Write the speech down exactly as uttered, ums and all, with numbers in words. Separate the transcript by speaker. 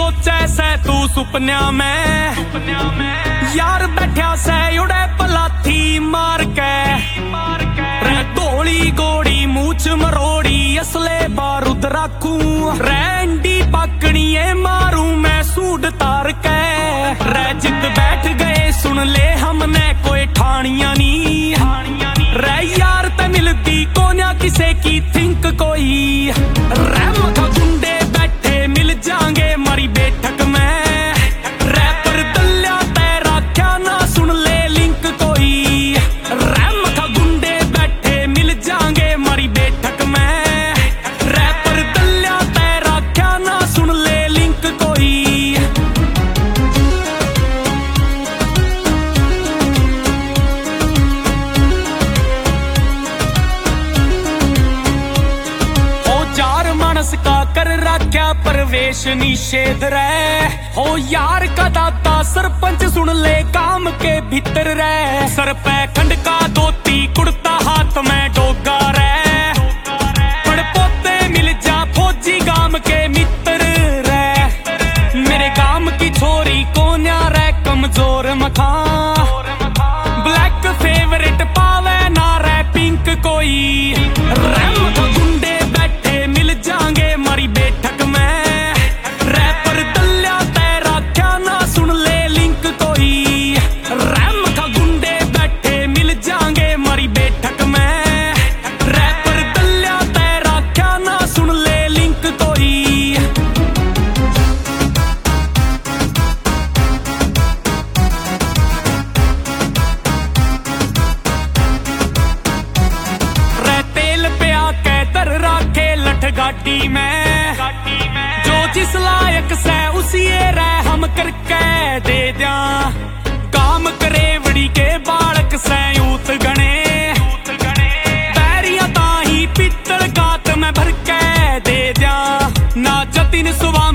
Speaker 1: सोचे सै तू सुपन्या में, यार बैठा सै उड़े पलाथी मार के, रे धोली गोड़ी मूछ मरोड़ी असले बारूद राखू, रैंडी पकड़ी मारू मैं सूड तार के, रे जित बैठ गए सुन ले हमने कोई ठानिया नी, रे यार ते मिलती कोन्या किसे की थिंक कोई, रैम का गुंडे बैठे मिल जाएंगे मारी बैठक में, रैपर दल्या तेरा क्या ना सुन ले लिंक कोई, रैम का गुंडे बैठे मिल जाएंगे मारी बैठक में, रैपर दल्या तेरा क्या ना सुन ले लिंक कोई। का कर रख्या प्रवेश निषेध रे, हो यार का दाता सरपंच सुन ले काम के भीतर रे, सर पे खंड का धोती कुर्ता हाथ में डोगा रे, पड़ पोते मिल जा फौजी गाम के मित्र रे, मेरे गाम की छोरी कोन्या रे कमजोर मखा, ब्लैक फेवरेट पावे ना रे पिंक कोई, रैम का गुंडे बैठे मिल जाएंगे मारी बैठक में, रैपर दल्या तेरा क्या ना सुन ले लिंक कोई, रैम का गुंडे बैठे मिल जाएंगे मारी बैठक में, रैपर दल्या तेरा क्या ना सुन ले लिंक कोई। रे तेल पे आके दर राखे लठ गाड़ी में, जो जिस लायक से उसी रे हम करके दे दिया, काम करे बड़ी के बालक से यूथ गणे, पैरिया ताही पित्तल गात में भर के दे दिया, ना जतिन सुवा